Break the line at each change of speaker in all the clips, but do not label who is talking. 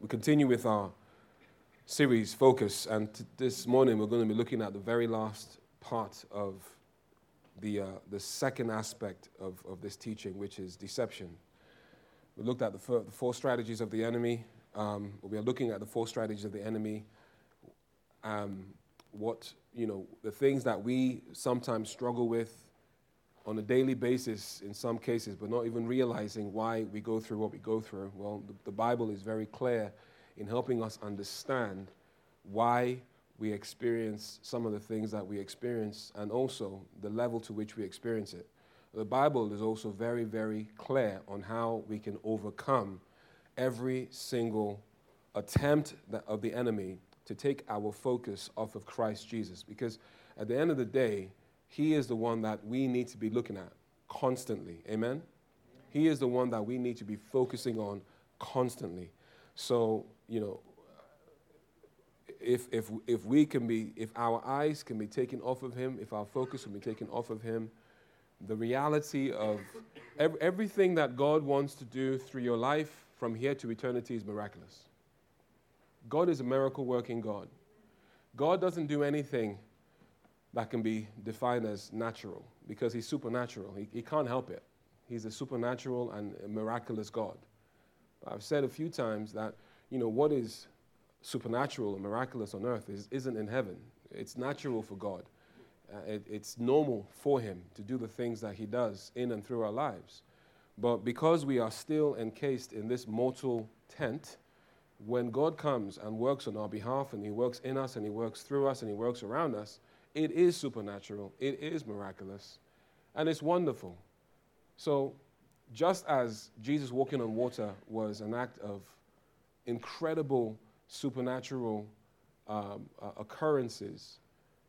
We continue with our series, Focus, and this morning we're going to be looking at the very last part of the second aspect of this teaching, which is deception. We looked at the four strategies of the enemy. We are looking at the four strategies of the enemy. The things that we sometimes struggle with on a daily basis in some cases, but not even realizing why we go through what we go through. Well, the Bible is very clear in helping us understand why we experience some of the things that we experience and also the level to which we experience it. The Bible is also very, very clear on how we can overcome every single attempt of the enemy to take our focus off of Christ Jesus. Because at the end of the day, He is the one that we need to be looking at constantly. Amen? He is the one that we need to be focusing on constantly. So, if our eyes can be taken off of Him, if our focus can be taken off of Him, the reality of everything that God wants to do through your life from here to eternity is miraculous. God is a miracle-working God. God doesn't do anything that can be defined as natural because He's supernatural. He can't help it. He's a supernatural and a miraculous God. I've said a few times that, what is supernatural and miraculous on earth isn't in heaven. It's natural for God. It's normal for Him to do the things that He does in and through our lives. But because we are still encased in this mortal tent, when God comes and works on our behalf and He works in us and He works through us and He works around us, it is supernatural, it is miraculous, and it's wonderful. So just as Jesus walking on water was an act of incredible supernatural occurrences,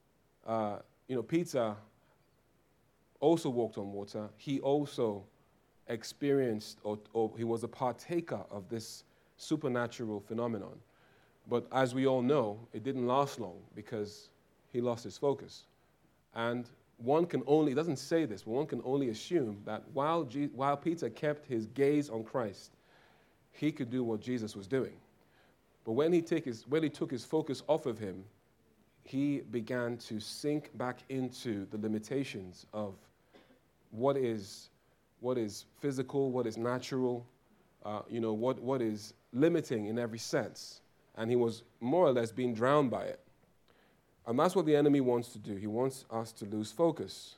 Peter also walked on water. He also experienced or he was a partaker of this supernatural phenomenon. But as we all know, it didn't last long because he lost his focus. And one can only, it doesn't say this, but one can only assume that while Peter kept his gaze on Christ, he could do what Jesus was doing. But when he took his focus off of Him, he began to sink back into the limitations of what is physical, what is natural, what is limiting in every sense. And he was more or less being drowned by it. And that's what the enemy wants to do. He wants us to lose focus.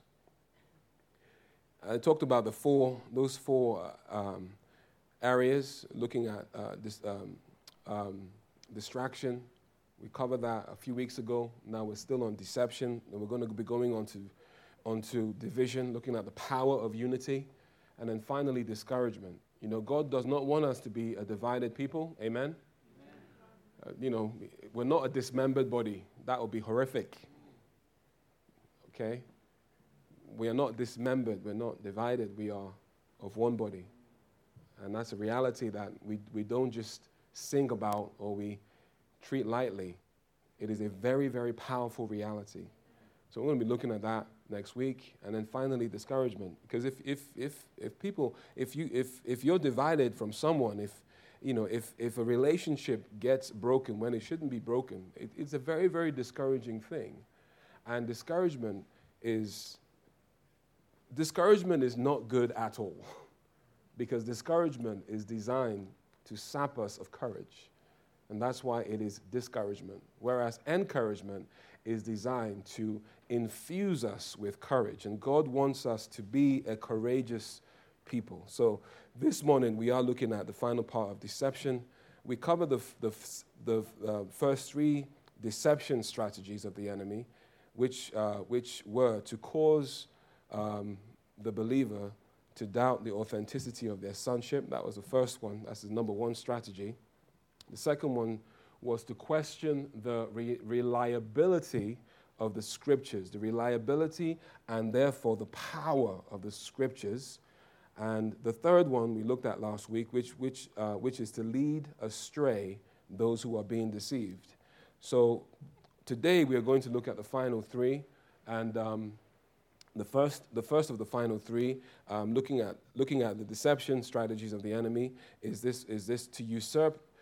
I talked about those four areas, looking at distraction. We covered that a few weeks ago. Now we're still on deception, and we're going to be going onto division, looking at the power of unity, and then finally discouragement. God does not want us to be a divided people. Amen? We're not a dismembered body. That would be horrific. Okay? We are not dismembered. We're not divided. We are of one body. And that's a reality that we don't just sing about or we treat lightly. It is a very, very powerful reality. So we're going to be looking at that next week, and then finally discouragement. Because if you're divided from someone, if a relationship gets broken when it shouldn't be broken, it's a very, very discouraging thing. And discouragement is not good at all, because discouragement is designed to sap us of courage. And that's why it is discouragement. Whereas encouragement is designed to infuse us with courage. And God wants us to be a courageous people. So this morning we are looking at the final part of deception. We covered the first three deception strategies of the enemy, which were to cause the believer to doubt the authenticity of their sonship. That was the first one. That's the number one strategy. The second one was to question the reliability of the Scriptures, the reliability and therefore the power of the Scriptures. And the third one we looked at last week, which is to lead astray those who are being deceived. So today we are going to look at the final three, and the first of the final three, looking at the deception strategies of the enemy, is this to usurp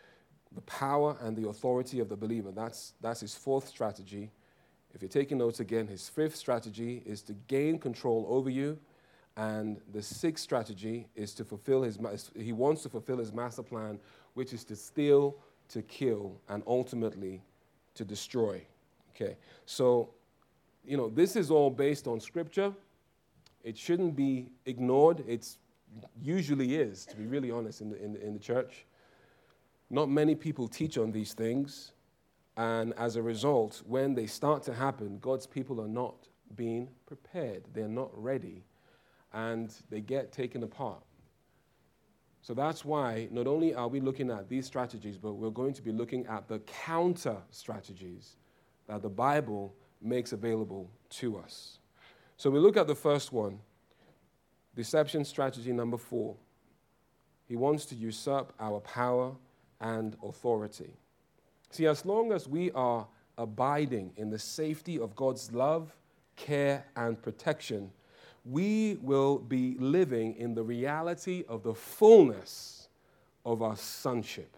the power and the authority of the believer. That's his fourth strategy. If you're taking notes again, his fifth strategy is to gain control over you. And the sixth strategy is to he wants to fulfill his master plan, which is to steal, to kill, and ultimately to destroy. Okay, so, this is all based on Scripture. It shouldn't be ignored. It usually is, to be really honest, in the church. Not many people teach on these things. And as a result, when they start to happen, God's people are not being prepared. They're not ready. And they get taken apart. So that's why not only are we looking at these strategies, but we're going to be looking at the counter strategies that the Bible makes available to us. So we look at the first one, deception strategy number 4. He wants to usurp our power and authority. See, as long as we are abiding in the safety of God's love, care, and protection, we will be living in the reality of the fullness of our sonship.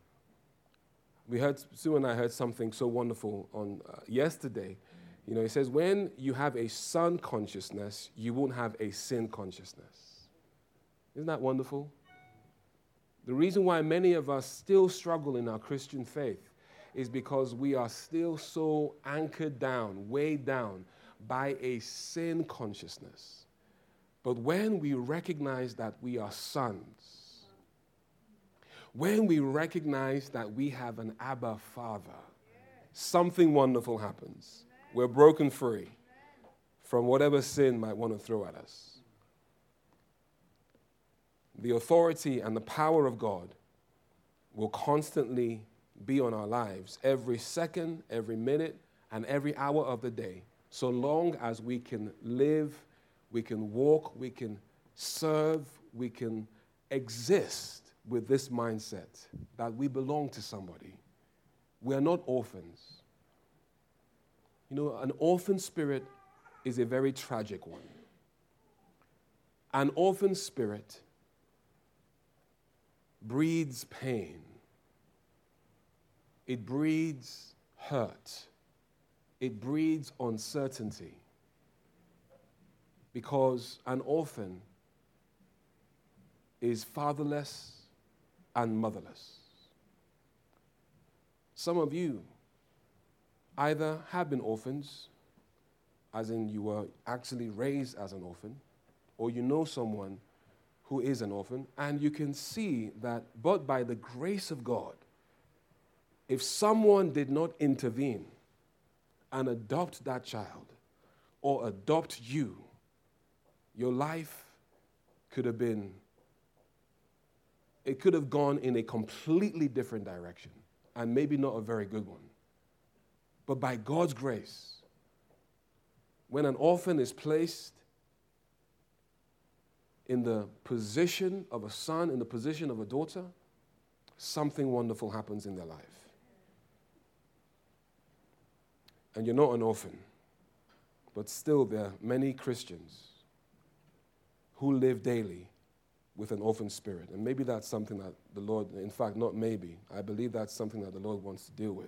Sue and I heard something so wonderful on yesterday. He says, when you have a son consciousness, you won't have a sin consciousness. Isn't that wonderful? The reason why many of us still struggle in our Christian faith is because we are still so anchored down, weighed down by a sin consciousness. But when we recognize that we are sons, when we recognize that we have an Abba Father, something wonderful happens. We're broken free from whatever sin might want to throw at us. The authority and the power of God will constantly be on our lives every second, every minute, and every hour of the day, so long as we can live, we can walk, we can serve, we can exist with this mindset that we belong to somebody. We are not orphans. An orphan spirit is a very tragic one. An orphan spirit breeds pain. It breeds hurt. It breeds uncertainty. Because an orphan is fatherless and motherless. Some of you either have been orphans, as in you were actually raised as an orphan, or you know someone who is an orphan, and you can see that, but by the grace of God, if someone did not intervene and adopt that child or adopt you, your life could have gone in a completely different direction, and maybe not a very good one. But by God's grace, when an orphan is placed in the position of a son, in the position of a daughter, something wonderful happens in their life. And you're not an orphan, but still there are many Christians who live daily with an orphan spirit. And maybe that's something that the Lord, in fact, not maybe, I believe that's something that the Lord wants to deal with.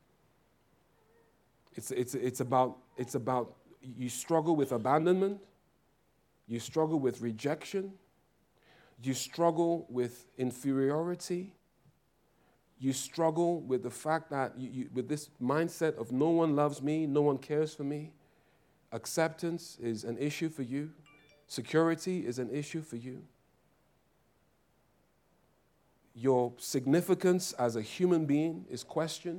It's about you struggle with abandonment, you struggle with rejection, you struggle with inferiority, you struggle with the fact that with this mindset of no one loves me, no one cares for me. Acceptance is an issue for you. Security is an issue for you. Your significance as a human being is questioned.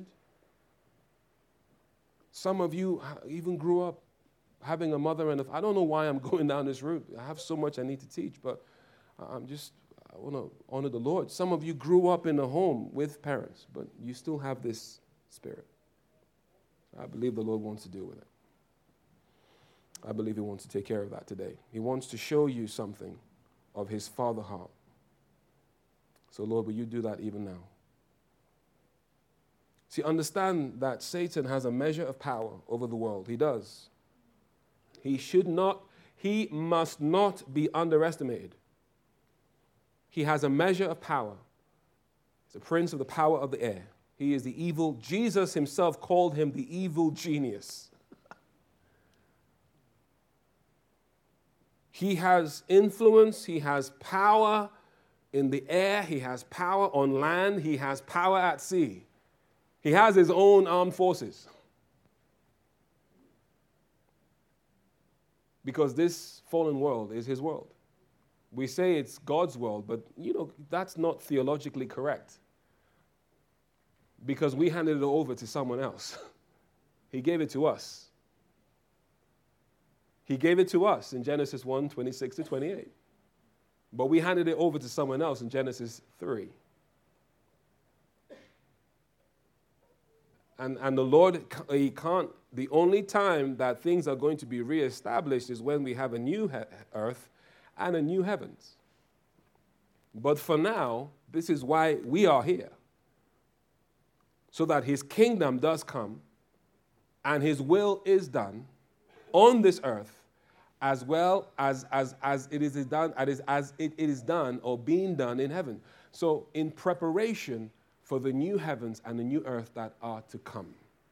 Some of you even grew up having a mother and I don't know why I'm going down this route. I have so much I need to teach, but I want to honor the Lord. Some of you grew up in a home with parents, but you still have this spirit. I believe the Lord wants to deal with it. I believe He wants to take care of that today. He wants to show you something of His Father heart. So, Lord, will you do that even now? See, understand that Satan has a measure of power over the world. He does. He must not be underestimated. He has a measure of power. the prince of the power of the air. He is the evil. Jesus himself called him the evil genius. He has influence. He has power in the air. He has power on land. He has power at sea. He has his own armed forces. Because this fallen world is his world. We say it's God's world, but that's not theologically correct. Because we handed it over to someone else. He gave it to us. He gave it to us in Genesis 1, 26 to 28. But we handed it over to someone else in Genesis 3. And the Lord, he can't, the only time that things are going to be reestablished is when we have a new earth and a new heavens. But for now, this is why we are here. So that his kingdom does come and his will is done on this earth as well as it is done, as it is done or being done in heaven. So in preparation for the new heavens and the new earth that are to come.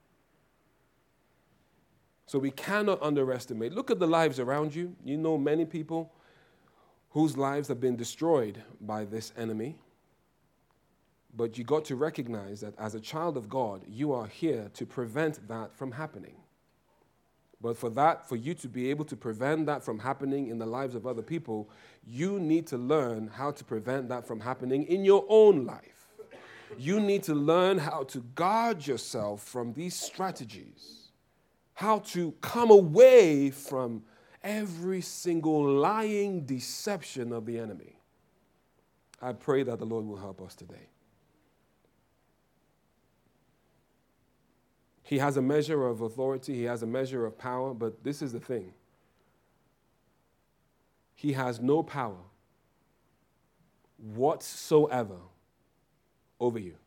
So we cannot underestimate. Look at the lives around you. You know many people whose lives have been destroyed by this enemy. But you got to recognize that as a child of God, you are here to prevent that from happening. But for you to be able to prevent that from happening in the lives of other people, you need to learn how to prevent that from happening in your own life. You need to learn how to guard yourself from these strategies, how to come away from every single lying deception of the enemy. I pray that the Lord will help us today. He has a measure of authority, he has a measure of power, but this is the thing. He has no power whatsoever over you.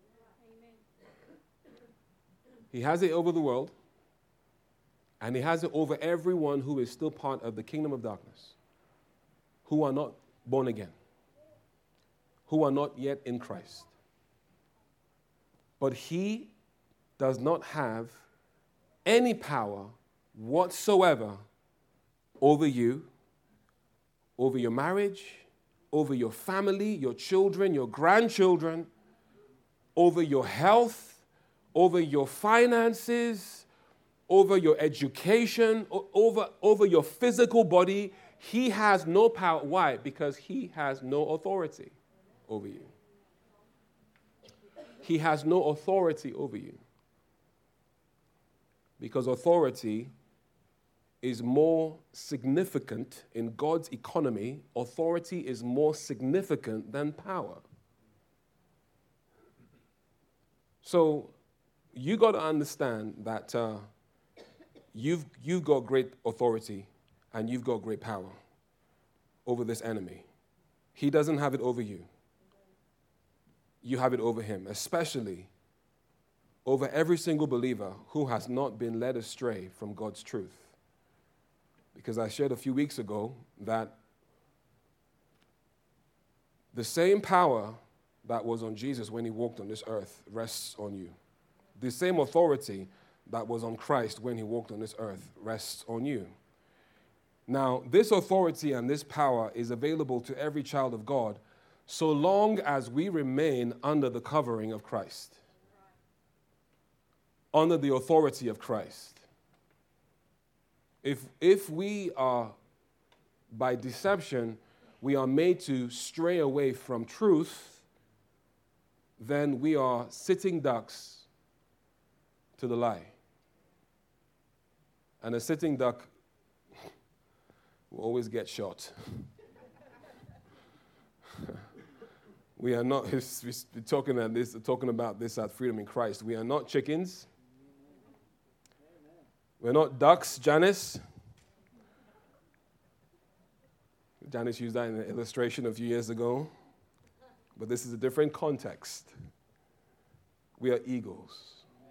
He has it over the world, and he has it over everyone who is still part of the kingdom of darkness, who are not born again, who are not yet in Christ. But he does not have any power whatsoever over you, over your marriage, over your family, your children, your grandchildren, over your health, over your finances, over your education, over your physical body. He has no power. Why? Because he has no authority over you. He has no authority over you. Because authority is more significant in God's economy. Authority is more significant than power. So you got to understand that you've got great authority and you've got great power over this enemy. He doesn't have it over you. You have it over him, especially over every single believer who has not been led astray from God's truth. Because I shared a few weeks ago that the same power that was on Jesus when he walked on this earth rests on you. The same authority that was on Christ when he walked on this earth rests on you. Now, this authority and this power is available to every child of God so long as we remain under the covering of Christ, under the authority of Christ. If we are, by deception, we are made to stray away from truth, then we are sitting ducks to the lie. And a sitting duck will always get shot. We are not, we're talking about this at Freedom in Christ. We are not chickens. We're not ducks, Janice. Janice used that in an illustration a few years ago. But this is a different context. We are eagles.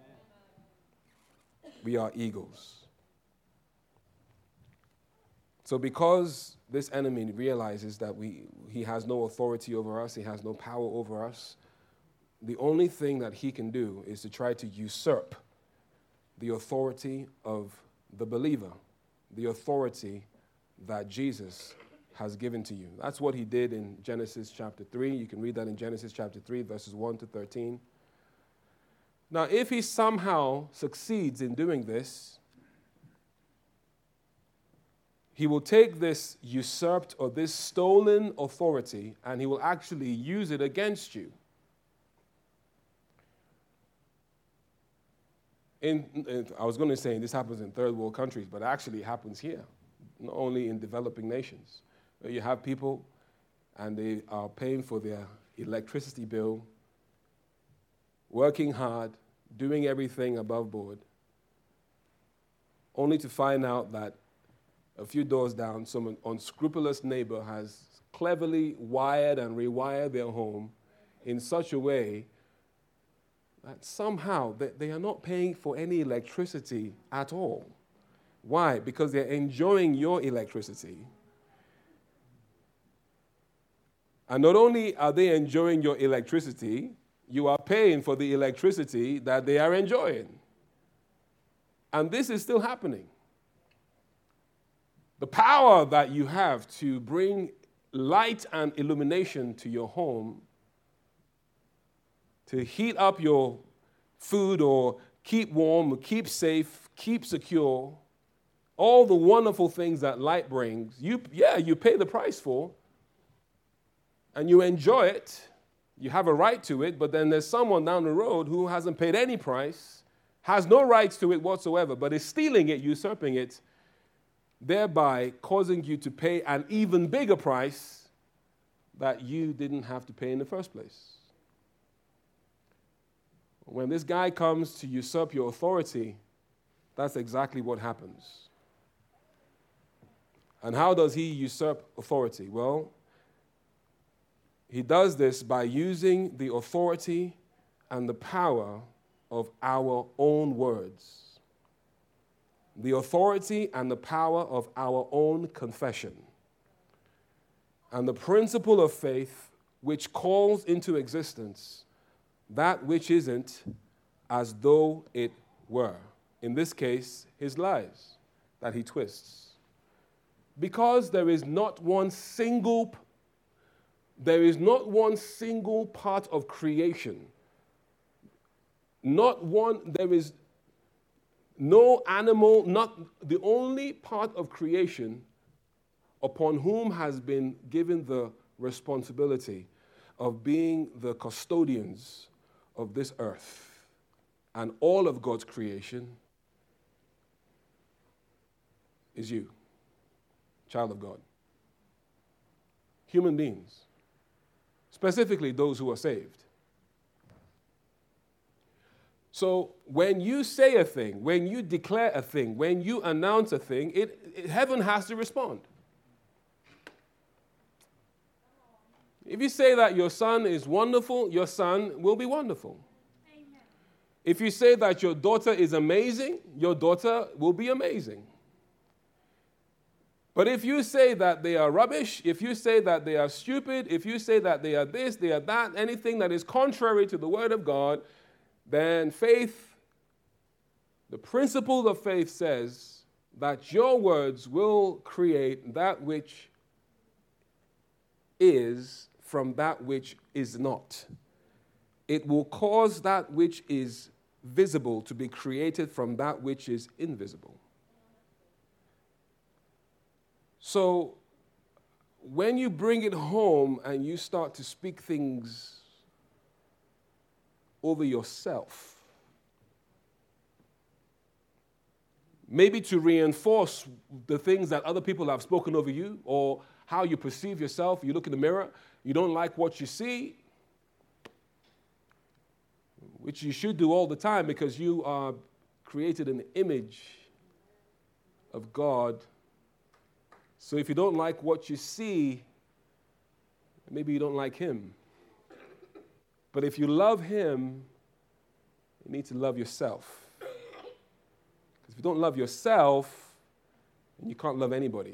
We are eagles. So because this enemy realizes that he has no authority over us, he has no power over us, the only thing that he can do is to try to usurp the authority of the believer, the authority that Jesus has given to you. That's what he did in Genesis chapter 3. You can read that in Genesis chapter 3, verses 1 to 13. Now, if he somehow succeeds in doing this, he will take this usurped or this stolen authority and he will actually use it against you. I was going to say this happens in third world countries, but it actually happens here, not only in developing nations. You have people and they are paying for their electricity bill, working hard, doing everything above board, only to find out that a few doors down, some unscrupulous neighbor has cleverly wired and rewired their home in such a way that somehow they are not paying for any electricity at all. Why? Because they're enjoying your electricity. And not only are they enjoying your electricity, you are paying for the electricity that they are enjoying. And this is still happening. The power that you have to bring light and illumination to your home, to heat up your food or keep warm, or keep safe, keep secure, all the wonderful things that light brings, you pay the price for, and you enjoy it. You have a right to it, but then there's someone down the road who hasn't paid any price, has no rights to it whatsoever, but is stealing it, usurping it, thereby causing you to pay an even bigger price that you didn't have to pay in the first place. When this guy comes to usurp your authority, that's exactly what happens. And how does he usurp authority? Well, he does this by using the authority and the power of our own words. The authority and the power of our own confession. And the principle of faith which calls into existence that which isn't as though it were. In this case, his lies that he twists. Because there is not one single part of creation. There is no animal, not the only part of creation upon whom has been given the responsibility of being the custodians of this earth and all of God's creation is you, child of God. Human beings, specifically those who are saved. So when you say a thing, when you declare a thing, when you announce a thing, heaven has to respond. If you say that your son is wonderful, your son will be wonderful. Amen. If you say that your daughter is amazing, your daughter will be amazing. But if you say that they are rubbish, if you say that they are stupid, if you say that they are this, they are that, anything that is contrary to the word of God, then faith, the principle of faith says that your words will create that which is from that which is not. It will cause that which is visible to be created from that which is invisible. So when you bring it home and you start to speak things over yourself, maybe to reinforce the things that other people have spoken over you or how you perceive yourself, you look in the mirror, you don't like what you see, which you should do all the time because you are created in the image of God. So if you don't like what you see, maybe you don't like him. But if you love him, you need to love yourself. Because if you don't love yourself, then you can't love anybody.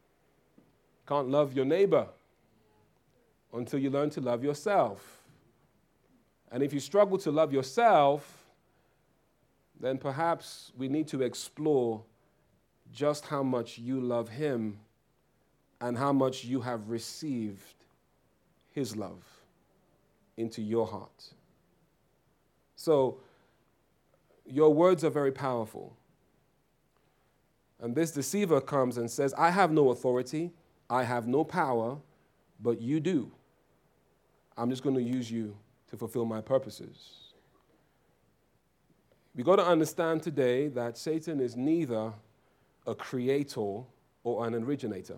You can't love your neighbor until you learn to love yourself. And if you struggle to love yourself, then perhaps we need to explore just how much you love him and how much you have received his love into your heart. So, your words are very powerful. And this deceiver comes and says, I have no authority, I have no power, but you do. I'm just going to use you to fulfill my purposes. We got to understand today that Satan is neither a creator or an originator.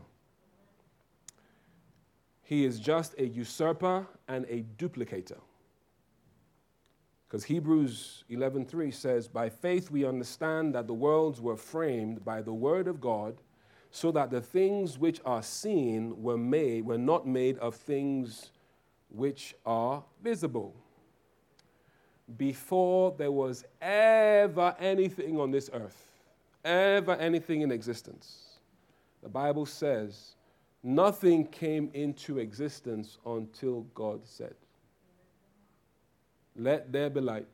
He is just a usurper and a duplicator. Because Hebrews 11:3 says, by faith we understand that the worlds were framed by the word of God, so that the things which are seen were not made of things which are visible. Before there was ever anything on this earth, ever anything in existence, the Bible says nothing came into existence until God said, let there be light.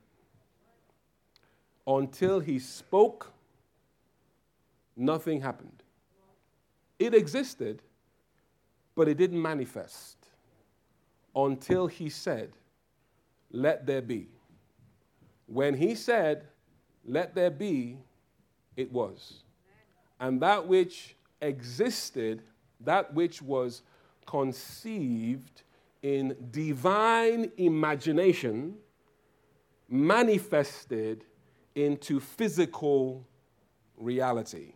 Until he spoke, nothing happened. It existed, but it didn't manifest until he said, let there be. When he said, let there be, it was. And that which existed, that which was conceived in divine imagination, manifested into physical reality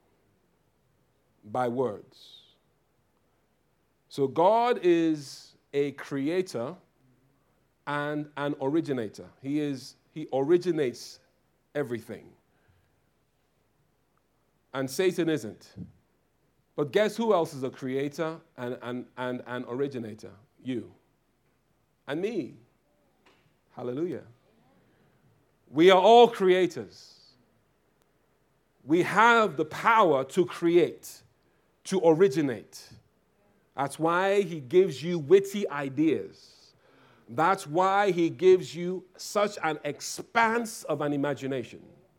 by words. So God is a creator and an originator. He originates everything. And Satan isn't. But guess who else is a creator and an originator? You and me. Hallelujah. We are all creators. We have the power to create, to originate. That's why he gives you witty ideas. That's why he gives you such an expanse of an imagination.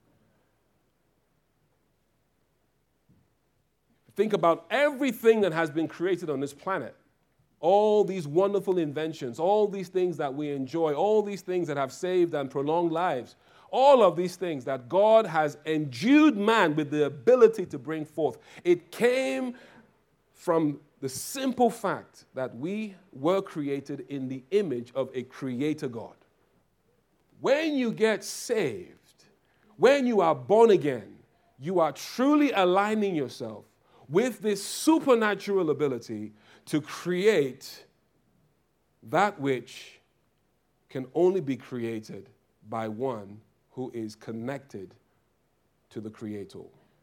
Think about everything that has been created on this planet. All these wonderful inventions, all these things that we enjoy, all these things that have saved and prolonged lives, all of these things that God has endued man with the ability to bring forth. It came from the simple fact that we were created in the image of a creator God. When you get saved, when you are born again, you are truly aligning yourself with this supernatural ability to create that which can only be created by one who is connected to the Creator.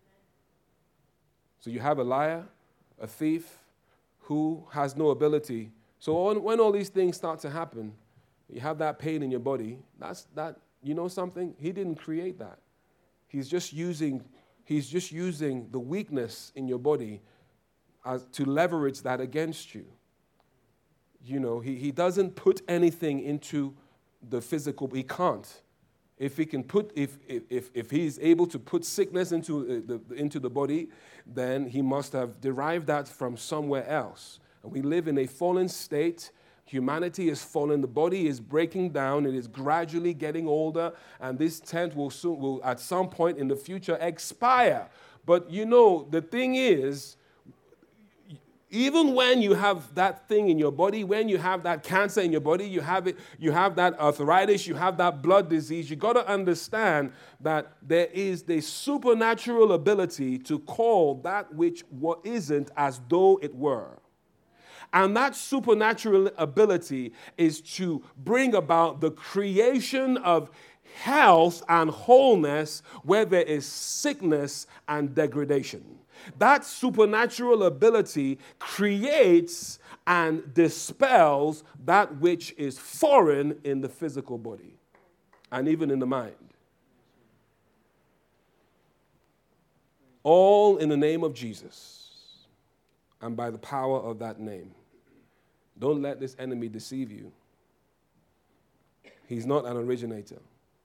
So you have a liar, a thief, who has no ability. So when all these things start to happen, you have that pain in your body, you know something? He didn't create that. He's just using the weakness in your body to leverage that against you. You know, he doesn't put anything into the physical. He can't. If he's able to put sickness into the body, then he must have derived that from somewhere else. And we live in a fallen state. Humanity is fallen. The body is breaking down. It is gradually getting older, and this tent will at some point in the future expire. But you know, the thing is, even when you have that thing in your body, when you have that cancer in your body, you have that arthritis, you have that blood disease, you got to understand that there is the supernatural ability to call that which isn't as though it were. And that supernatural ability is to bring about the creation of health and wholeness where there is sickness and degradation. That supernatural ability creates and dispels that which is foreign in the physical body and even in the mind. All in the name of Jesus and by the power of that name. Don't let this enemy deceive you. He's not an originator.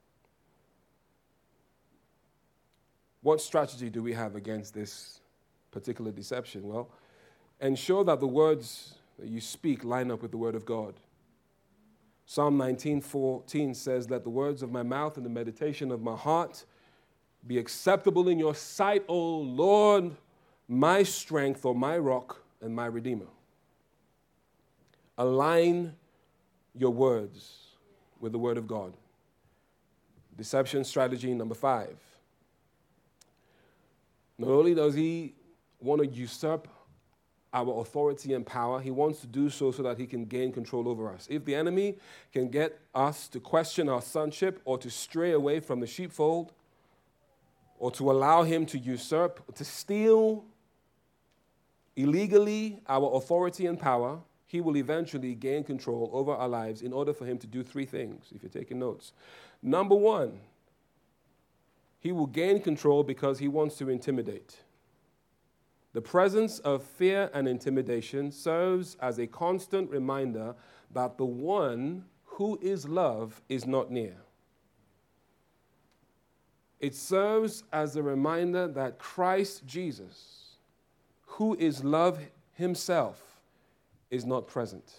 What strategy do we have against this particular deception? Well, ensure that the words that you speak line up with the word of God. Psalm 19:14 says, "Let the words of my mouth and the meditation of my heart be acceptable in your sight, O Lord, my strength," or my rock and my redeemer. Align your words with the word of God. Deception strategy number 5. Not only does he want to usurp our authority and power, he wants to do so that he can gain control over us. If the enemy can get us to question our sonship or to stray away from the sheepfold, or to allow him to usurp, to steal illegally our authority and power, he will eventually gain control over our lives in order for him to do 3 things, if you're taking notes. Number 1, he will gain control because he wants to intimidate. The presence of fear and intimidation serves as a constant reminder that the one who is love is not near. It serves as a reminder that Christ Jesus, who is love himself, is not present.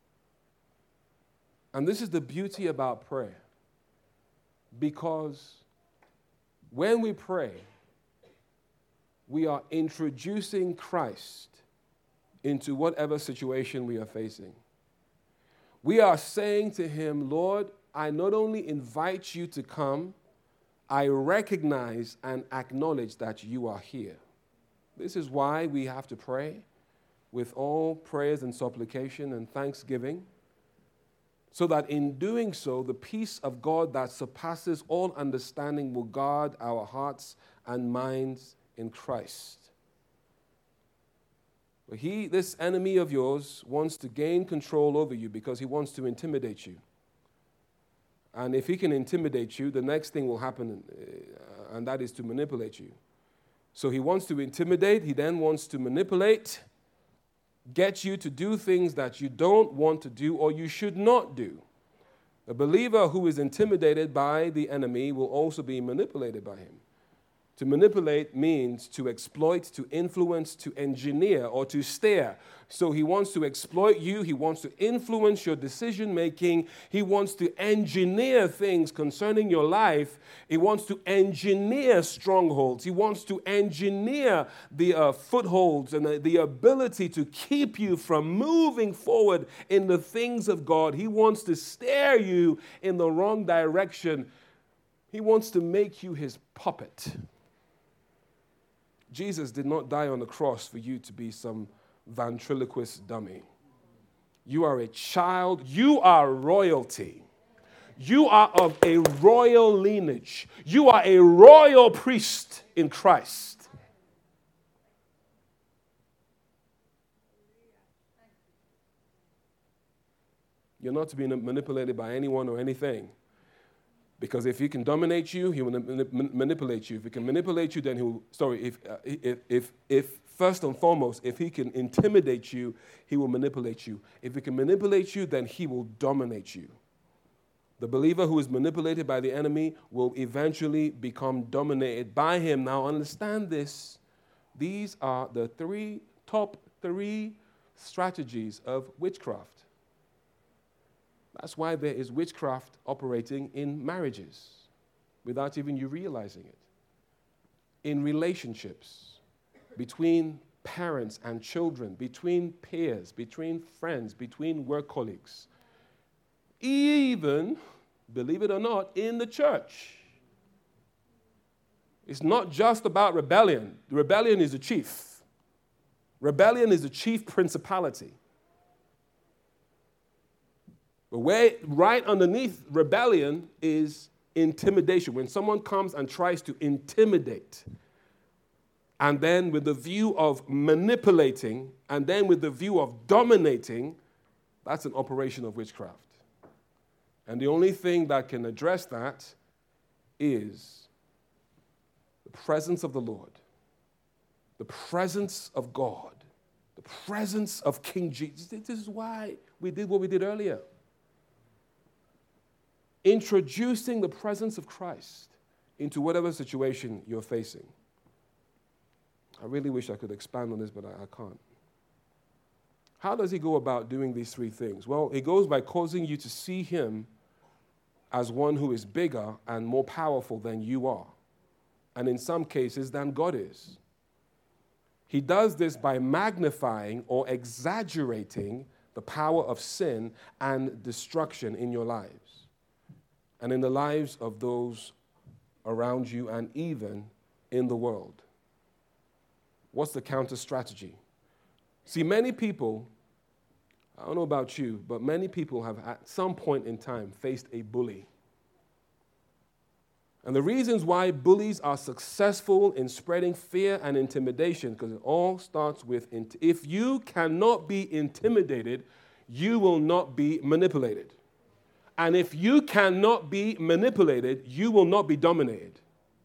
And this is the beauty about prayer. Because when we pray, we are introducing Christ into whatever situation we are facing. We are saying to him, Lord, I not only invite you to come, I recognize and acknowledge that you are here. This is why we have to pray with all prayers and supplication and thanksgiving, so that in doing so, the peace of God that surpasses all understanding will guard our hearts and minds in Christ. But this enemy of yours, wants to gain control over you because he wants to intimidate you. And if he can intimidate you, the next thing will happen, and that is to manipulate you. So he wants to intimidate, he then wants to manipulate, get you to do things that you don't want to do or you should not do. A believer who is intimidated by the enemy will also be manipulated by him. To manipulate means to exploit, to influence, to engineer, or to steer. So he wants to exploit you. He wants to influence your decision making. He wants to engineer things concerning your life. He wants to engineer strongholds. He wants to engineer the footholds and the ability to keep you from moving forward in the things of God. He wants to steer you in the wrong direction. He wants to make you his puppet. Jesus did not die on the cross for you to be some ventriloquist dummy. You are a child. You are royalty. You are of a royal lineage. You are a royal priest in Christ. You're not to be manipulated by anyone or anything. Because if he can dominate you, he will manipulate you. If he can manipulate you, then he will, if first and foremost, if he can intimidate you, he will manipulate you. If he can manipulate you, then he will dominate you. The believer who is manipulated by the enemy will eventually become dominated by him. Now understand this. These are the top three strategies of witchcraft. That's why there is witchcraft operating in marriages without even you realizing it. In relationships, between parents and children, between peers, between friends, between work colleagues. Even, believe it or not, in the church. It's not just about rebellion. The rebellion is the chief. Rebellion is the chief principality. But right underneath rebellion is intimidation. When someone comes and tries to intimidate, and then with the view of manipulating, and then with the view of dominating, that's an operation of witchcraft. And the only thing that can address that is the presence of the Lord, the presence of God, the presence of King Jesus. This is why we did what we did earlier. introducing the presence of Christ into whatever situation you're facing. I really wish I could expand on this, but I can't. How does he go about doing these three things? Well, he goes by causing you to see him as one who is bigger and more powerful than you are, and in some cases than God is. He does this by magnifying or exaggerating the power of sin and destruction in your lives and in the lives of those around you and even in the world. What's the counter strategy? See, many people, I don't know about you, but many people have at some point in time faced a bully. And the reasons why bullies are successful in spreading fear and intimidation, because it all starts with, if you cannot be intimidated, you will not be manipulated. And if you cannot be manipulated, you will not be dominated.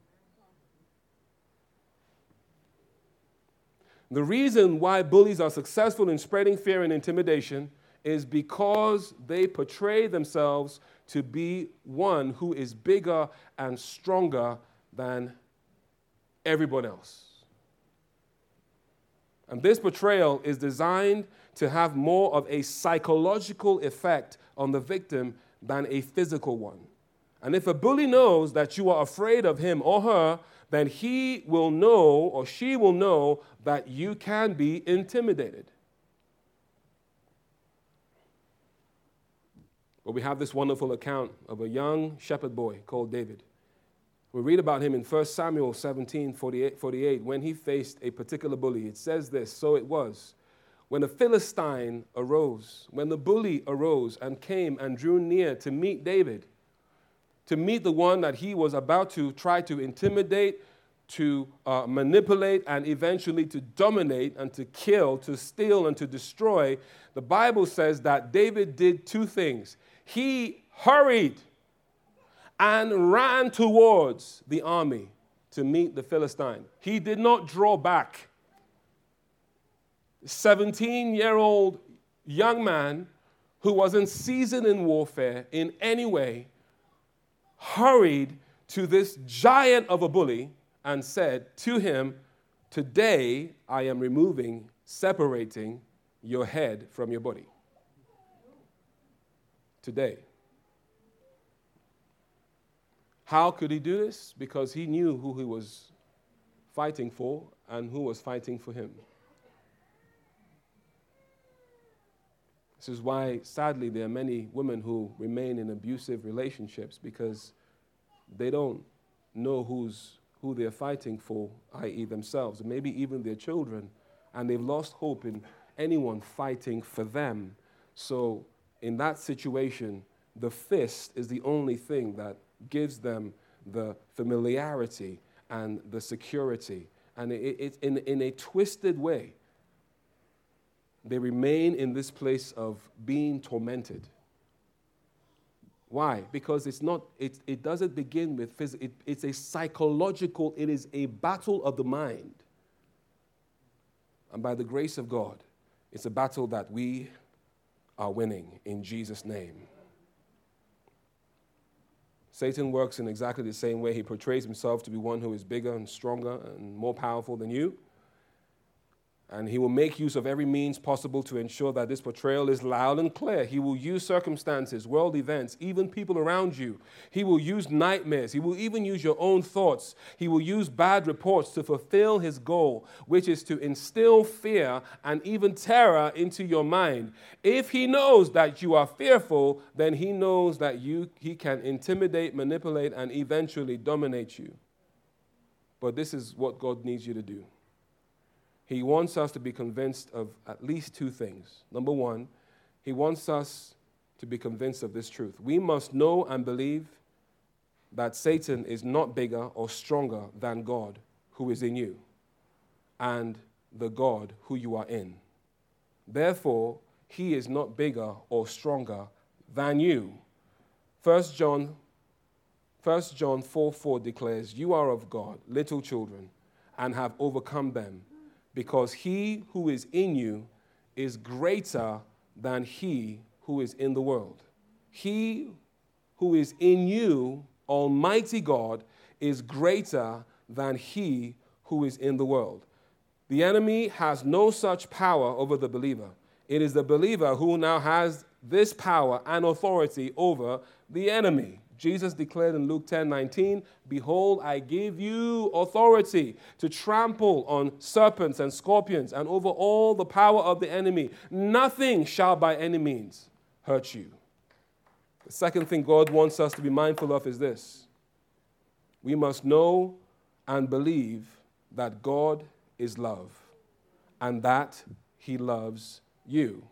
The reason why bullies are successful in spreading fear and intimidation is because they portray themselves to be one who is bigger and stronger than everyone else. And this portrayal is designed to have more of a psychological effect on the victim than a physical one. And if a bully knows that you are afraid of him or her, then he will know or she will know that you can be intimidated. But we have this wonderful account of a young shepherd boy called David. We read about him in 1 Samuel 17:48. When he faced a particular bully. It says this: "So it was, when a Philistine arose, when the bully arose and came and drew near to meet David, to meet the one that he was about to try to intimidate, to manipulate, and eventually to dominate and to kill, to steal and to destroy," the Bible says that David did two things. He hurried and ran towards the army to meet the Philistine. He did not draw back. 17-year-old young man who wasn't seasoned in warfare in any way hurried to this giant of a bully and said to him, "Today I am separating your head from your body." Today. How could he do this? Because he knew who he was fighting for and who was fighting for him. This is why, sadly, there are many women who remain in abusive relationships because they don't know who they're fighting for, i.e. themselves, and maybe even their children, and they've lost hope in anyone fighting for them. So in that situation, the fist is the only thing that gives them the familiarity and the security. And it's in a twisted way, they remain in this place of being tormented. Why? Because it doesn't begin with physical. It's a psychological, it is a battle of the mind. And by the grace of God, it's a battle that we are winning in Jesus' name. Satan works in exactly the same way. He portrays himself to be one who is bigger and stronger and more powerful than you. And he will make use of every means possible to ensure that this portrayal is loud and clear. He will use circumstances, world events, even people around you. He will use nightmares. He will even use your own thoughts. He will use bad reports to fulfill his goal, which is to instill fear and even terror into your mind. If he knows that you are fearful, then he knows that he can intimidate, manipulate, and eventually dominate you. But this is what God needs you to do. He wants us to be convinced of at least two things. Number one, he wants us to be convinced of this truth. We must know and believe that Satan is not bigger or stronger than God who is in you and the God who you are in. Therefore, he is not bigger or stronger than you. 1 John 4:4 declares, "You are of God, little children, and have overcome them, because he who is in you is greater than he who is in the world." He who is in you, Almighty God, is greater than he who is in the world. The enemy has no such power over the believer. It is the believer who now has this power and authority over the enemy. Jesus declared in Luke 10:19, "Behold, I give you authority to trample on serpents and scorpions and over all the power of the enemy. Nothing shall by any means hurt you." The second thing God wants us to be mindful of is this. We must know and believe that God is love and that he loves you.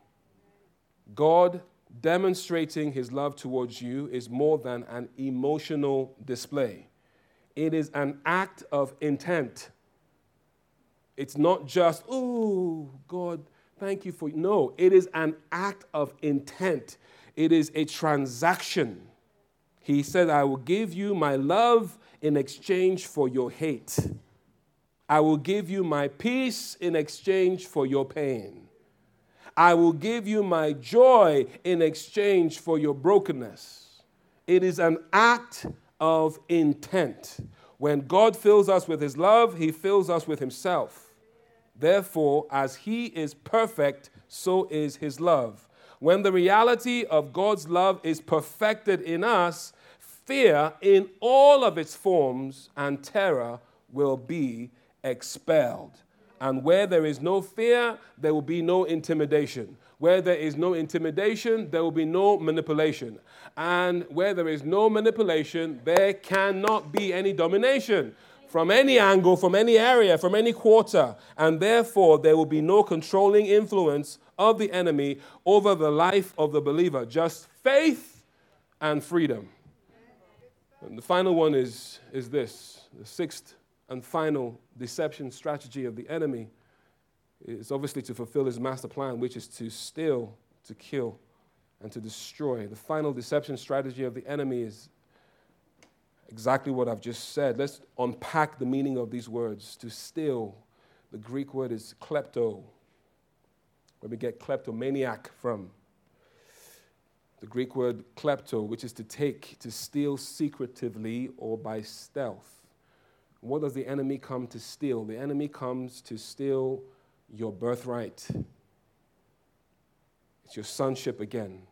God demonstrating his love towards you is more than an emotional display. It is an act of intent. It's not just, "Oh, God, thank you for..." No, it is an act of intent. It is a transaction. He said, "I will give you my love in exchange for your hate. I will give you my peace in exchange for your pain. I will give you my joy in exchange for your brokenness." It is an act of intent. When God fills us with his love, he fills us with himself. Therefore, as he is perfect, so is his love. When the reality of God's love is perfected in us, fear in all of its forms and terror will be expelled. And where there is no fear, there will be no intimidation. Where there is no intimidation, there will be no manipulation. And where there is no manipulation, there cannot be any domination from any angle, from any area, from any quarter. And therefore, there will be no controlling influence of the enemy over the life of the believer. Just faith and freedom. And the final one is this. The sixth and final deception strategy of the enemy is obviously to fulfill his master plan, which is to steal, to kill, and to destroy. The final deception strategy of the enemy is exactly what I've just said. Let's unpack the meaning of these words. To steal, the Greek word is klepto, where we get kleptomaniac from. The Greek word klepto, which is to take, to steal secretively or by stealth. What does the enemy come to steal? The enemy comes to steal your birthright. It's your sonship again.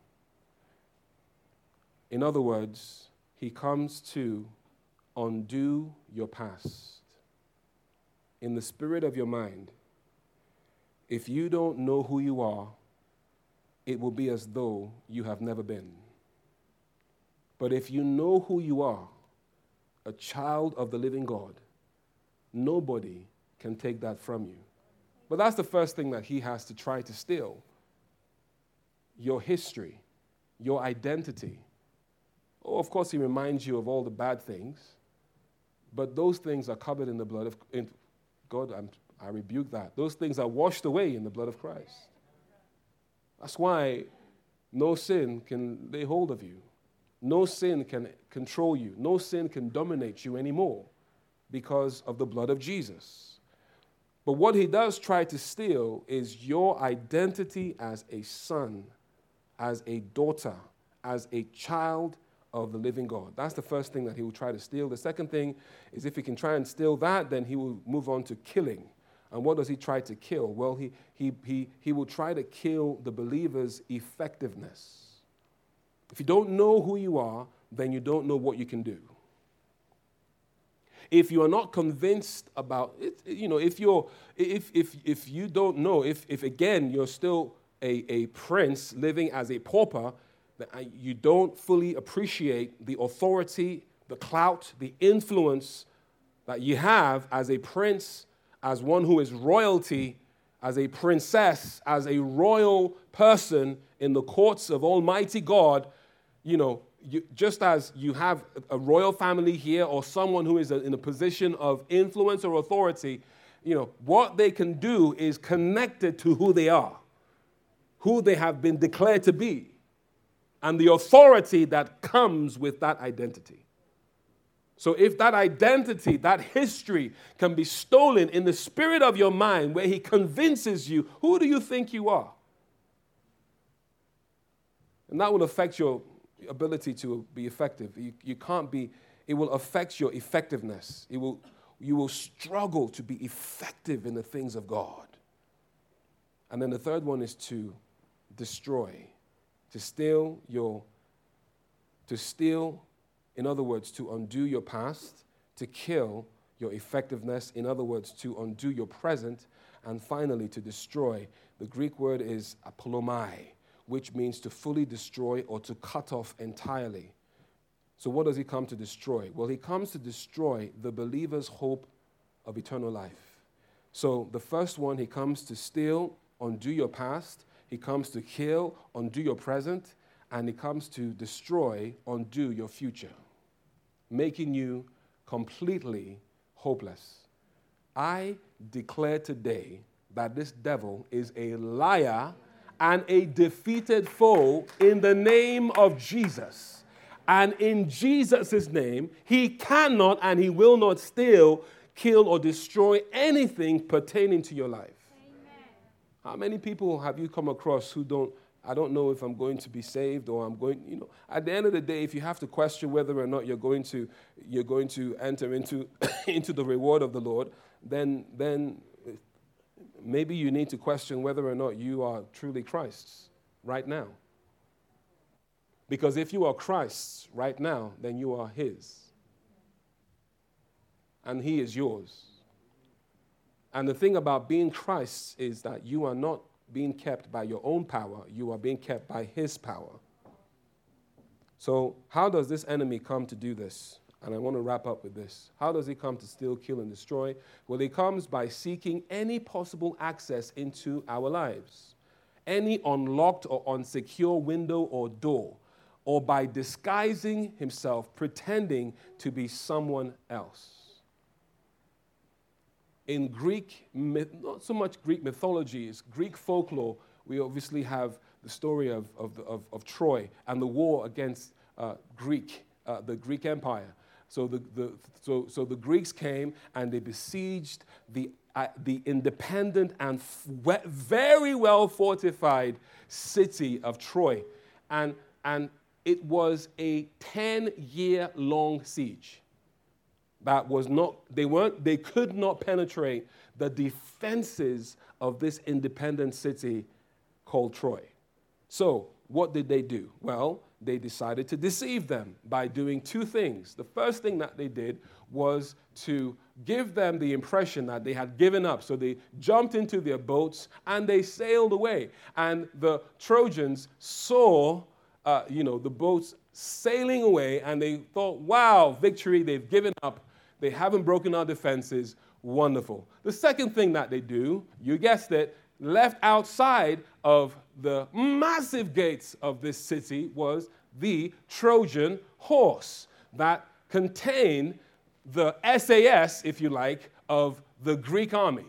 In other words, he comes to undo your past. In the spirit of your mind, if you don't know who you are, it will be as though you have never been. But if you know who you are, a child of the living God, nobody can take that from you. But that's the first thing that he has to try to steal. Your history, your identity. Oh, of course, he reminds you of all the bad things, but those things are covered in the blood of God. I rebuke that. Those things are washed away in the blood of Christ. That's why no sin can lay hold of you. No sin can control you. No sin can dominate you anymore because of the blood of Jesus. But what he does try to steal is your identity as a son, as a daughter, as a child of the living God. That's the first thing that he will try to steal. The second thing is if he can try and steal that, then he will move on to killing. And what does he try to kill? Well, he will try to kill the believer's effectiveness. If you don't know who you are, then you don't know what you can do. If you are not convinced about it, if you don't know, if again you're still a prince living as a pauper, you don't fully appreciate the authority, the clout, the influence that you have as a prince, as one who is royalty, as a princess, as a royal person in the courts of Almighty God. Just as you have a royal family here or someone who is in a position of influence or authority, what they can do is connected to who they are, who they have been declared to be, and the authority that comes with that identity. So if that identity, that history can be stolen in the spirit of your mind where he convinces you, who do you think you are? And that will affect your ability to be effective. You can't be, it will affect your effectiveness. You will struggle to be effective in the things of God. And then the third one is to destroy, to steal, in other words, to undo your past, to kill your effectiveness, in other words, to undo your present, and finally to destroy. The Greek word is apolomai, which means to fully destroy or to cut off entirely. So what does he come to destroy? Well, he comes to destroy the believer's hope of eternal life. So the first one, he comes to steal, undo your past. He comes to kill, undo your present. And he comes to destroy, undo your future, making you completely hopeless. I declare today that this devil is a liar and a defeated foe in the name of Jesus. And in Jesus' name, he cannot and he will not steal, kill, or destroy anything pertaining to your life. Amen. How many people have you come across who I don't know if I'm going to be saved or I'm going, at the end of the day, if you have to question whether or not you're going to enter into, into the reward of the Lord, then maybe you need to question whether or not you are truly Christ's right now. Because if you are Christ's right now, then you are his. And he is yours. And the thing about being Christ's is that you are not being kept by your own power. You are being kept by his power. So how does this enemy come to do this? And I want to wrap up with this. How does he come to steal, kill, and destroy? Well, he comes by seeking any possible access into our lives, any unlocked or unsecure window or door, or by disguising himself, pretending to be someone else. In Greek, not so much Greek mythology, it's Greek folklore. We obviously have the story of Troy and the war against the Greek Empire. So the Greeks came and they besieged the independent and very well fortified city of Troy, and it was a 10-year-long siege. That was not, they could not penetrate the defenses of this independent city called Troy. So what did they do? Well, they decided to deceive them by doing two things. The first thing that they did was to give them the impression that they had given up. So they jumped into their boats and they sailed away. And the Trojans saw, the boats sailing away, and they thought, wow, victory, they've given up. They haven't broken our defenses. Wonderful. The second thing that they do, you guessed it, left outside of the massive gates of this city was the Trojan horse that contained the SAS, if you like, of the Greek army.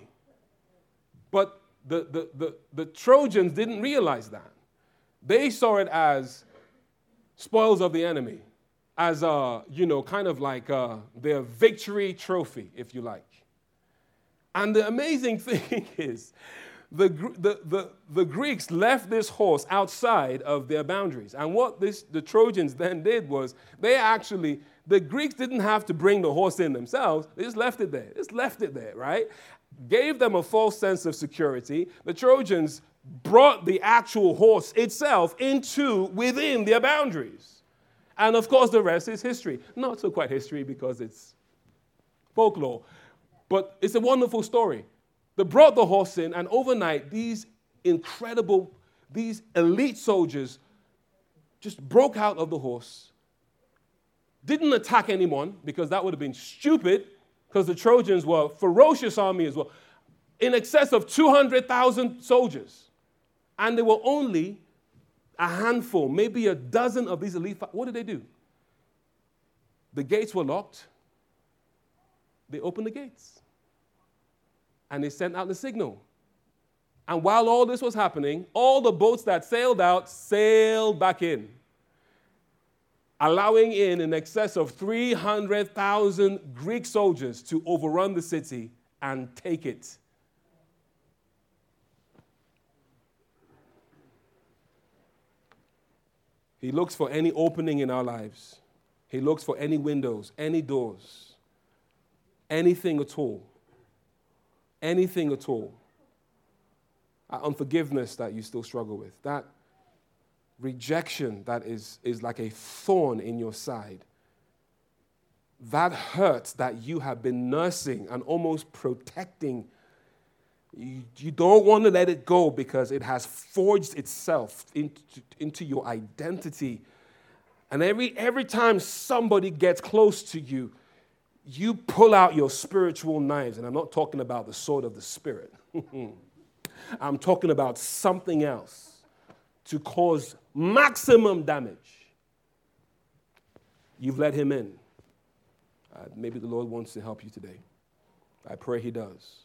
But the Trojans didn't realize that. They saw it as spoils of the enemy, as kind of like their victory trophy, if you like. And the amazing thing is, the Greeks left this horse outside of their boundaries. And what the Trojans then did was, the Greeks didn't have to bring the horse in themselves. They just left it there. Right? Gave them a false sense of security. The Trojans brought the actual horse itself within their boundaries. And of course, the rest is history. Not so quite history because it's folklore, but it's a wonderful story. They brought the horse in, and overnight, these elite soldiers just broke out of the horse, didn't attack anyone because that would have been stupid, because the Trojans were a ferocious army as well, in excess of 200,000 soldiers. And there were only a handful, maybe a dozen of these elite. What did they do? The gates were locked. They opened the gates. And they sent out the signal. And while all this was happening, all the boats that sailed out sailed back in, allowing in excess of 300,000 Greek soldiers to overrun the city and take it. He looks for any opening in our lives. He looks for any windows, any doors, anything at all. Anything at all. Unforgiveness that you still struggle with. That rejection that is like a thorn in your side. That hurt that you have been nursing and almost protecting. You don't want to let it go because it has forged itself into your identity. And every time somebody gets close to you, you pull out your spiritual knives. And I'm not talking about the sword of the Spirit. I'm talking about something else to cause maximum damage. You've let him in. Maybe the Lord wants to help you today. I pray he does.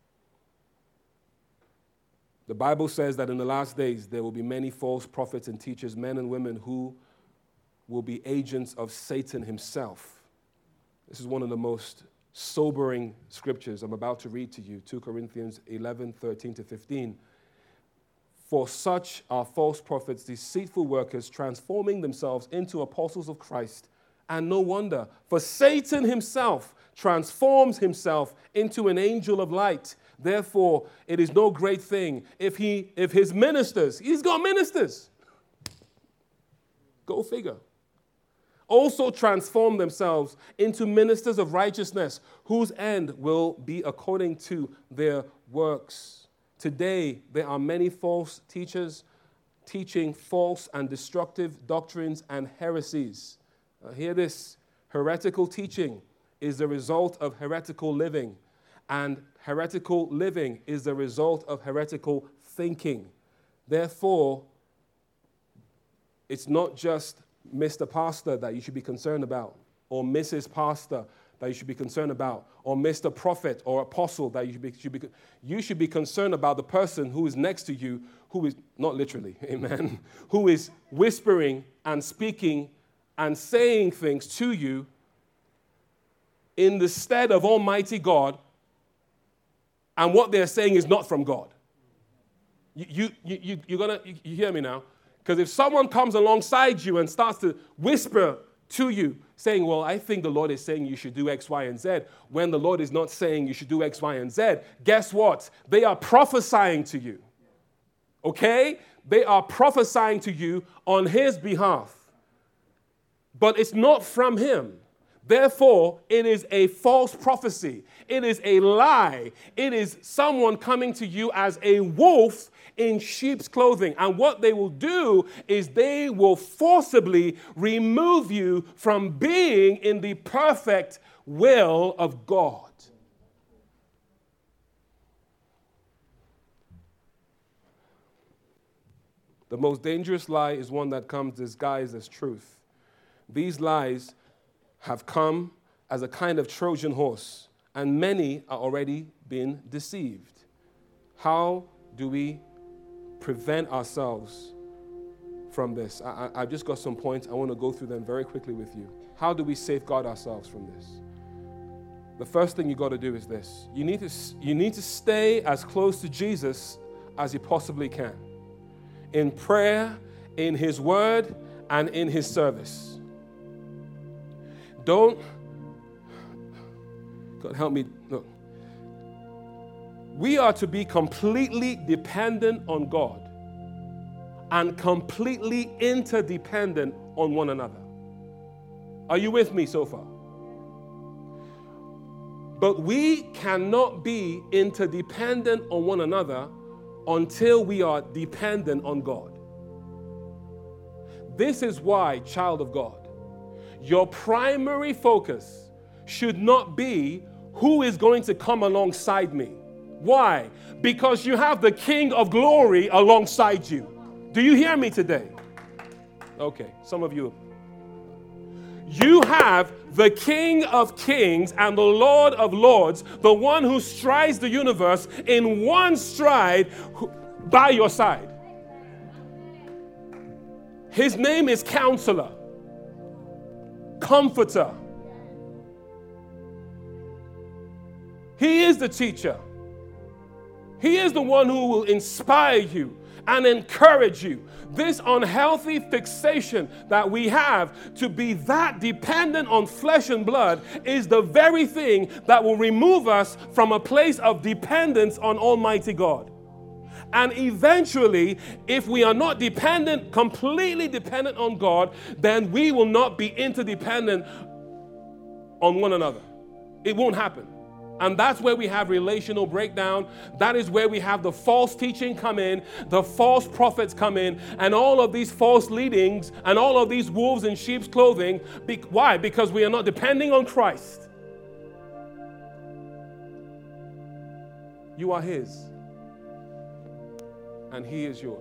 The Bible says that in the last days there will be many false prophets and teachers, men and women who will be agents of Satan himself. This is one of the most sobering scriptures I'm about to read to you, 2 Corinthians 11:13-15. For such are false prophets, deceitful workers, transforming themselves into apostles of Christ. And no wonder, for Satan himself transforms himself into an angel of light. Therefore, it is no great thing if his ministers, he's got ministers. Go figure. Also transform themselves into ministers of righteousness, whose end will be according to their works. Today, there are many false teachers teaching false and destructive doctrines and heresies. Hear this. Heretical teaching is the result of heretical living, and heretical living is the result of heretical thinking. Therefore, it's not just Mr. Pastor that you should be concerned about, or Mrs. Pastor that you should be concerned about, or Mr. Prophet or Apostle that you should be concerned about the person who is next to you, who is, not literally, amen, who is whispering and speaking and saying things to you in the stead of Almighty God, and what they're saying is not from God. You hear me now? Because if someone comes alongside you and starts to whisper to you, saying, well, I think the Lord is saying you should do X, Y, and Z, when the Lord is not saying you should do X, Y, and Z, guess what? They are prophesying to you. Okay? They are prophesying to you on his behalf. But it's not from him. Therefore, it is a false prophecy. It is a lie. It is someone coming to you as a wolf in sheep's clothing. And what they will do is they will forcibly remove you from being in the perfect will of God. The most dangerous lie is one that comes disguised as truth. These lies have come as a kind of Trojan horse, and many are already being deceived. How do we prevent ourselves from this? I've just got some points. I want to go through them very quickly with you. How do we safeguard ourselves from this? The first thing you got to do is this. You need to stay as close to Jesus as you possibly can. In prayer, in his word, and in his service. Don't, God help me, look. We are to be completely dependent on God and completely interdependent on one another. Are you with me so far? But we cannot be interdependent on one another until we are dependent on God. This is why, child of God, your primary focus should not be who is going to come alongside me. Why? Because you have the King of Glory alongside you. Do you hear me today? Okay, some of you. You have the King of Kings and the Lord of Lords, the one who strides the universe in one stride by your side. His name is Counselor, Comforter. He is the teacher. He is the one who will inspire you and encourage you. This unhealthy fixation that we have to be that dependent on flesh and blood is the very thing that will remove us from a place of dependence on Almighty God. And eventually, if we are not dependent, completely dependent on God, then we will not be interdependent on one another. It won't happen. And that's where we have relational breakdown. That is where we have the false teaching come in, the false prophets come in, and all of these false leadings and all of these wolves in sheep's clothing. Why? Because we are not depending on Christ. You are His, and He is yours.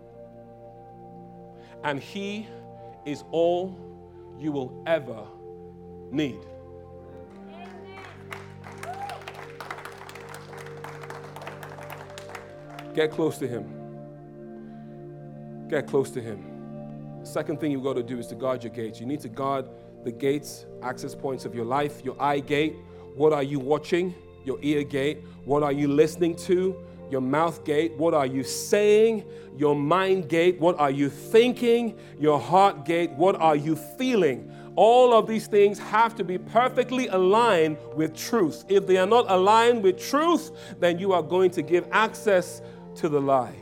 And He is all you will ever need. Get close to Him. Get close to Him. The second thing you've got to do is to guard your gates. You need to guard the gates, access points of your life. Your eye gate, what are you watching? Your ear gate, what are you listening to? Your mouth gate, what are you saying? Your mind gate, what are you thinking? Your heart gate, what are you feeling? All of these things have to be perfectly aligned with truth. If they are not aligned with truth, then you are going to give access to the lie.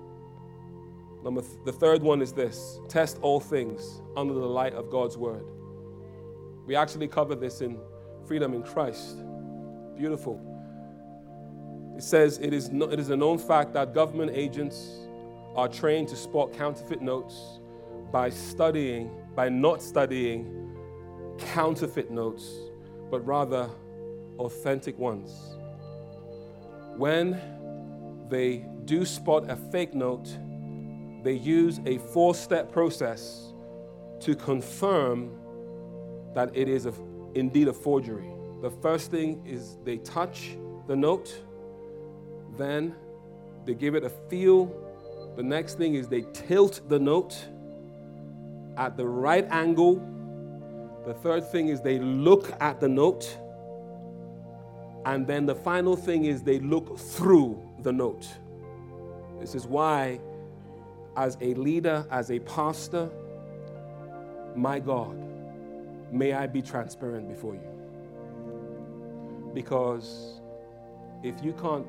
The third one is this: test all things under the light of God's word. We actually cover this in Freedom in Christ. Beautiful. It says it is a known fact that government agents are trained to spot counterfeit notes by not studying counterfeit notes, but rather authentic ones. When they do spot a fake note, they use a 4-step process to confirm that it is indeed a forgery. The first thing is they touch the note, then they give it a feel. The next thing is they tilt the note at the right angle. The third thing is they look at the note. And then the final thing is they look through the note. This is why, as a leader, as a pastor, my God, may I be transparent before you. Because if you can't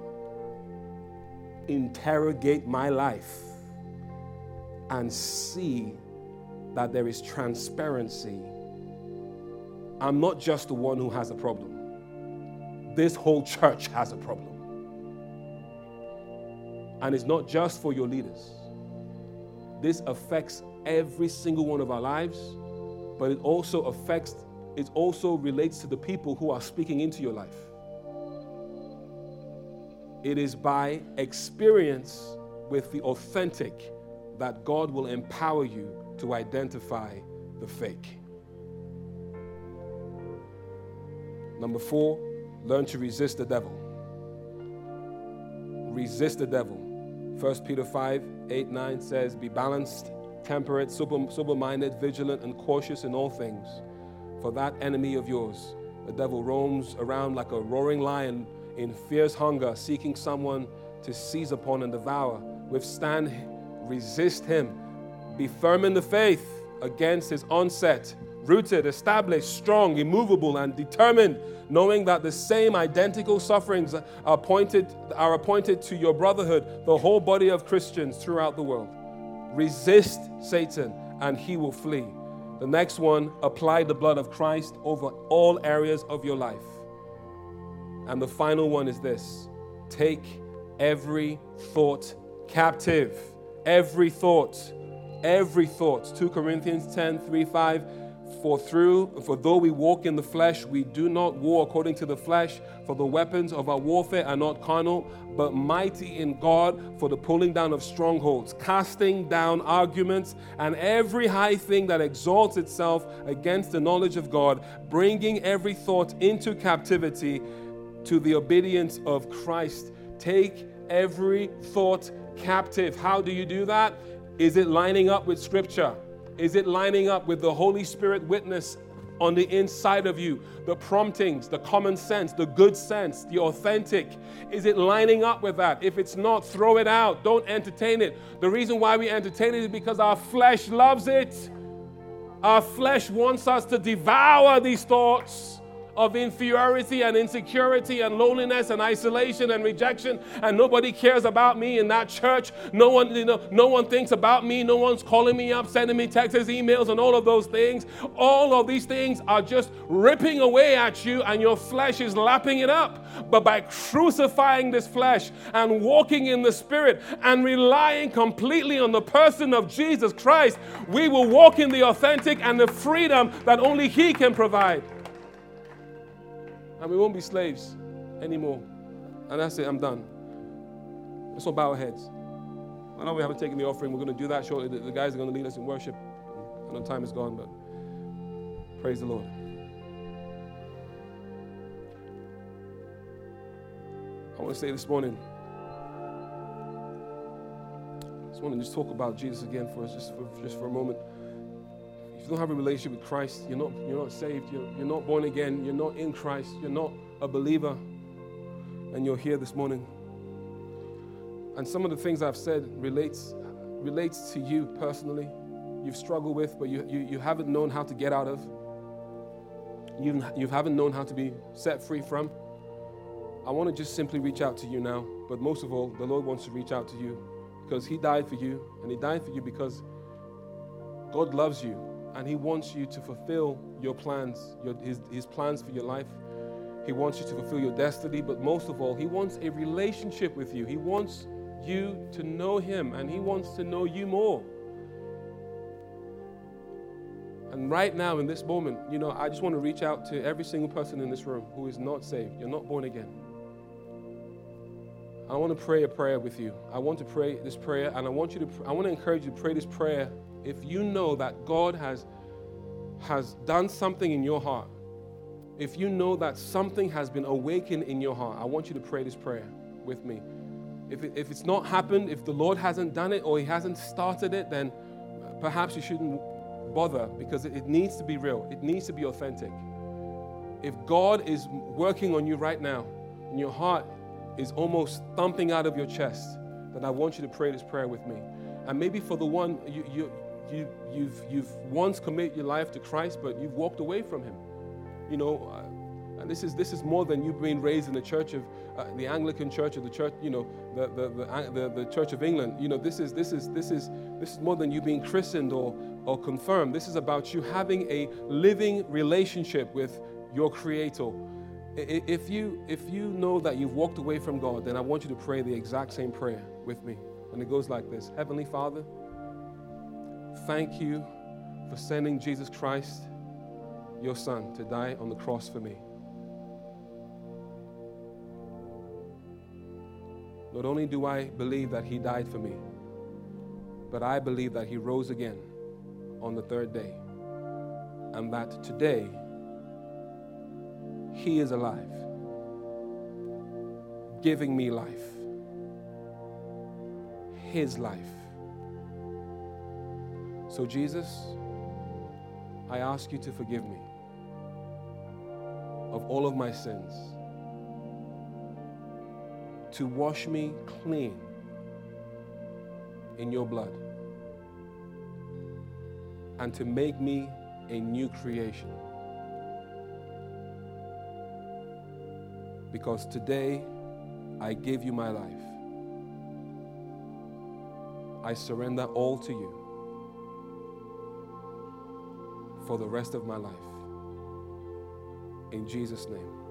interrogate my life and see that there is transparency, I'm not just the one who has a problem. This whole church has a problem. And it's not just for your leaders. This affects every single one of our lives, but it also relates to the people who are speaking into your life. It is by experience with the authentic that God will empower you to identify the fake. Number 4, learn to resist the devil. Resist the devil. 1 Peter 5:8-9 says, be balanced, temperate, sober-minded, vigilant, and cautious in all things. For that enemy of yours, the devil, roams around like a roaring lion in fierce hunger, seeking someone to seize upon and devour. Withstand, resist him. Be firm in the faith against his onset, rooted, established, strong, immovable, and determined, knowing that the same identical sufferings are appointed to your brotherhood, the whole body of Christians throughout the world. Resist Satan, and he will flee. The next one, apply the blood of Christ over all areas of your life. And the final one is this: take every thought captive. Every thought. 2 Corinthians 10:3-5. For though we walk in the flesh, we do not war according to the flesh. For the weapons of our warfare are not carnal, but mighty in God for the pulling down of strongholds, casting down arguments and every high thing that exalts itself against the knowledge of God, bringing every thought into captivity to the obedience of Christ. Take every thought captive. How do you do that? Is it lining up with Scripture? Is it lining up with the Holy Spirit witness on the inside of you? The promptings, the common sense, the good sense, the authentic. Is it lining up with that? If it's not, throw it out. Don't entertain it. The reason why we entertain it is because our flesh loves it. Our flesh wants us to devour these thoughts of inferiority and insecurity and loneliness and isolation and rejection, and nobody cares about me in that church. No one thinks about me. No one's calling me up, sending me texts, emails, and all of those things. All of these things are just ripping away at you, and your flesh is lapping it up. But by crucifying this flesh and walking in the Spirit and relying completely on the person of Jesus Christ, we will walk in the authentic and the freedom that only He can provide. And we won't be slaves anymore. And that's it, I'm done. Let's all bow our heads. I know we haven't taken the offering. We're going to do that shortly. The guys are going to lead us in worship. I know time is gone, but praise the Lord. I want to say this morning, I just want to talk about Jesus again for us, just for a moment. If you don't have a relationship with Christ, you're not saved, you're not born again, you're not in Christ, you're not a believer, and you're here this morning. And some of the things I've said relates to you personally. You've struggled with, but you haven't known how to get out of. You haven't known how to be set free from. I want to just simply reach out to you now, but most of all, the Lord wants to reach out to you because He died for you, and He died for you because God loves you. And He wants you to fulfill your plans, His plans for your life. He wants you to fulfill your destiny, but most of all, He wants a relationship with you. He wants you to know Him, and He wants to know you more. And right now, in this moment, I just want to reach out to every single person in this room who is not saved. You're not born again. I want to pray a prayer with you. I want to pray this prayer, and I want to encourage you to pray this prayer. If you know that God has done something in your heart, if you know that something has been awakened in your heart, I want you to pray this prayer with me. If it's not happened, if the Lord hasn't done it or He hasn't started it, then perhaps you shouldn't bother, because it needs to be real. It needs to be authentic. If God is working on you right now and your heart is almost thumping out of your chest, then I want you to pray this prayer with me. And maybe for the one you've once committed your life to Christ, but you've walked away from Him. And this is more than you being raised in the church of the Anglican Church, or the church, the Church of England. This is more than you being christened or confirmed. This is about you having a living relationship with your Creator. If you know that you've walked away from God, then I want you to pray the exact same prayer with me. And it goes like this: Heavenly Father, thank you for sending Jesus Christ, your Son, to die on the cross for me. Not only do I believe that He died for me, but I believe that He rose again on the third day, and that today He is alive, giving me life, His life. So Jesus, I ask you to forgive me of all of my sins, to wash me clean in your blood, and to make me a new creation. Because today I give you my life. I surrender all to you for the rest of my life. In Jesus' name.